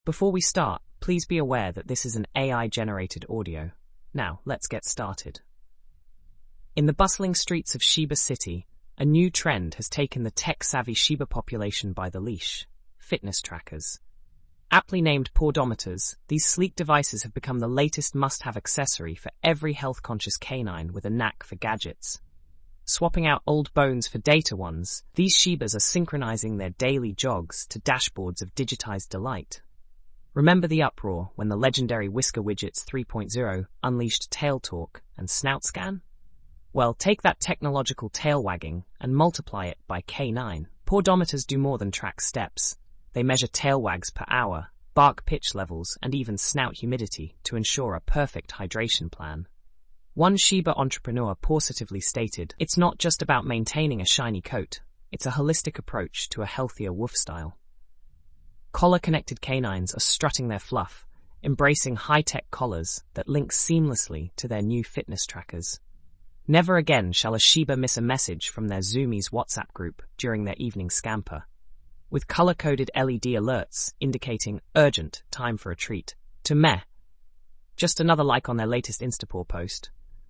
Before we start, please be aware that this is an AI-generated audio. Now, let's get started. In the bustling streets of Shiba City, a new trend has taken the tech-savvy Shiba population by the leash: fitness trackers. Aptly named Pawdometers, these sleek devices have become the latest must-have accessory for every health-conscious canine with a knack for gadgets. Swapping out old bones for data ones, these Shibas are synchronizing their daily jogs to dashboards of digitized delight. Remember the uproar when the legendary Whisker Widgets 3.0 unleashed tail talk and snout scan? Well, take that technological tail wagging and multiply it by K9. Pawdometers do more than track steps. They measure tail wags per hour, bark pitch levels, and even snout humidity to ensure a perfect hydration plan. One Shiba entrepreneur positively stated, "It's not just about maintaining a shiny coat, it's a holistic approach to a healthier wolf style." Collar-connected canines are strutting their fluff, embracing high-tech collars that link seamlessly to their new fitness trackers. Never again shall a Shiba miss a message from their Zoomies WhatsApp group during their evening scamper, with color-coded LED alerts indicating urgent, time for a treat, to meh, just another like on their latest Instapaw post.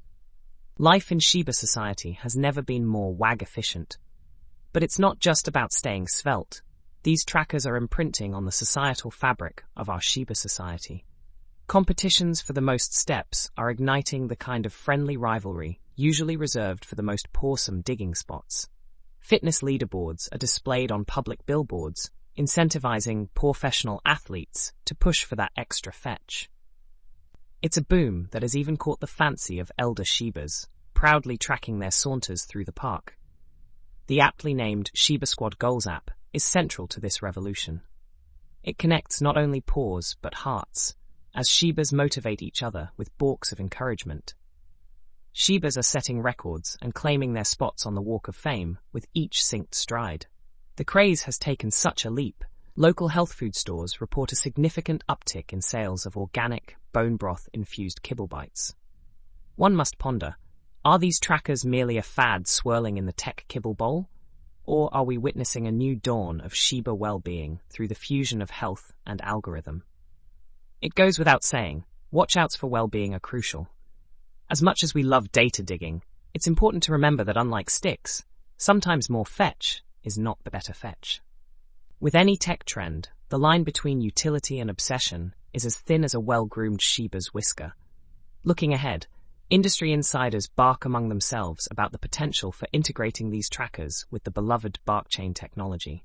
Life in Shiba society has never been more wag-efficient. But it's not just about staying svelte. These trackers are imprinting on the societal fabric of our Shiba society. Competitions for the most steps are igniting the kind of friendly rivalry usually reserved for the most pawsome digging spots. Fitness leaderboards are displayed on public billboards, incentivizing professional athletes to push for that extra fetch. It's a boom that has even caught the fancy of elder Shibas, proudly tracking their saunters through the park. The aptly named Shiba Squad Goals app is central to this revolution. It connects not only paws but hearts, as Shibas motivate each other with balks of encouragement. Shibas are setting records and claiming their spots on the Walk of Fame with each synced stride. The craze has taken such a leap. Local health food stores report a significant uptick in sales of organic, bone broth-infused kibble bites. One must ponder, are these trackers merely a fad swirling in the tech kibble bowl? Or are we witnessing a new dawn of Shiba well-being through the fusion of health and algorithm? It goes without saying, watch-outs for well-being are crucial. As much as we love data digging, it's important to remember that unlike sticks, sometimes more fetch is not the better fetch. With any tech trend, the line between utility and obsession is as thin as a well-groomed Shiba's whisker. Looking ahead, industry insiders bark among themselves about the potential for integrating these trackers with the beloved BarkChain technology.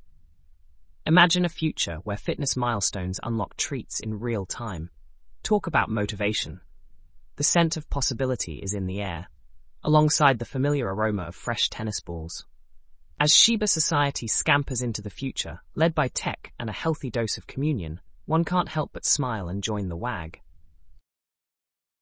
Imagine a future where fitness milestones unlock treats in real time. Talk about motivation. The scent of possibility is in the air, alongside the familiar aroma of fresh tennis balls. As Shiba society scampers into the future, led by tech and a healthy dose of communion, one can't help but smile and join the wag.